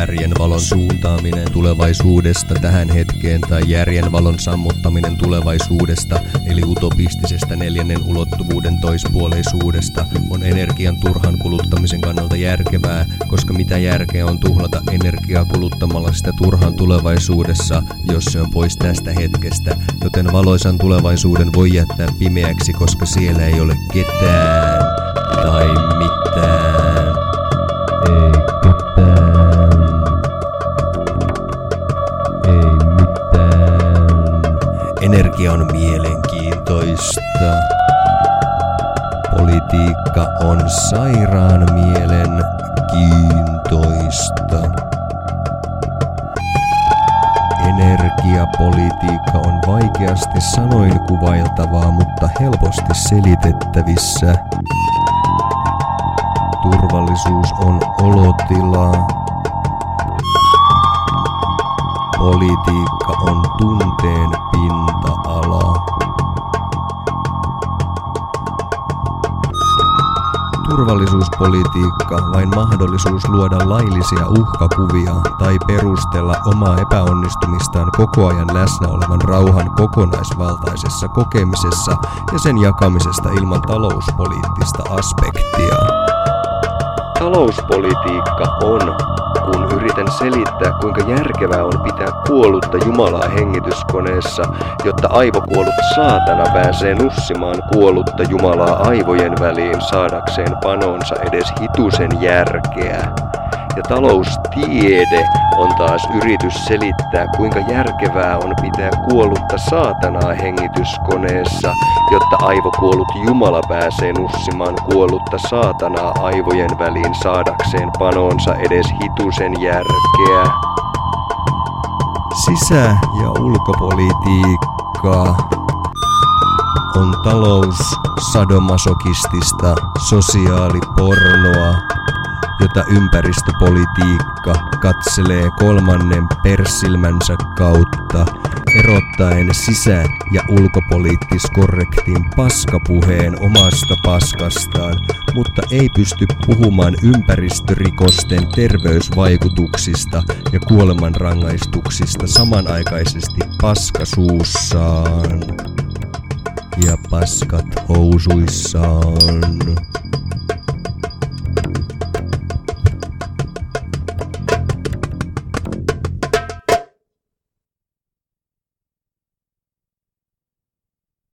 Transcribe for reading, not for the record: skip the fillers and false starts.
järjen valon suuntaaminen tulevaisuudesta tähän hetkeen tai järjen valon sammuttaminen tulevaisuudesta eli utopistisesta neljännen ulottuvuuden toispuoleisuudesta on energian turhan kuluttamisen kannalta järkevää, koska mitä järkeä on tuhlata energiaa kuluttamalla sitä turhan tulevaisuudessa, jos se on pois tästä hetkestä, joten valoisan tulevaisuuden voi jättää pimeäksi, koska siellä ei ole ketään tai mitään. Ei ketään. Ei mitään. Energia on mielenkiintoista. Politiikka on sairaan mielenkiintoista. Energiapolitiikka on vaikeasti sanoin kuvailtavaa, mutta helposti selitettävissä. Turvallisuus on olotila. Politiikka on tunteen pinta-ala. Turvallisuuspolitiikka vain mahdollisuus luoda laillisia uhkakuvia tai perustella omaa epäonnistumistaan koko ajan läsnä olevan rauhan kokonaisvaltaisessa kokemisessa ja sen jakamisesta ilman talouspoliittista aspektia. Talouspolitiikka on, kun yritän selittää, kuinka järkevää on pitää kuollutta Jumalaa hengityskoneessa, jotta aivokuollut saatana pääsee nussimaan kuollutta Jumalaa aivojen väliin saadakseen panonsa edes hitusen järkeä. Ja taloustiede on taas yritys selittää, kuinka järkevää on pitää kuollutta saatanaa hengityskoneessa, jotta aivokuollut Jumala pääsee nussimaan kuollutta saatanaa aivojen väliin saadakseen panonsa edes hitusen järkeä. Sisä- ja ulkopolitiikka on taloussadomasokistista sosiaalipornoa, jota ympäristöpolitiikka katselee kolmannen perssilmänsä kautta, erottaen sisä- ja ulkopoliittis-korrektin paskapuheen omasta paskastaan, mutta ei pysty puhumaan ympäristörikosten terveysvaikutuksista ja kuolemanrangaistuksista samanaikaisesti paskasuussaan ja paskat housuissaan.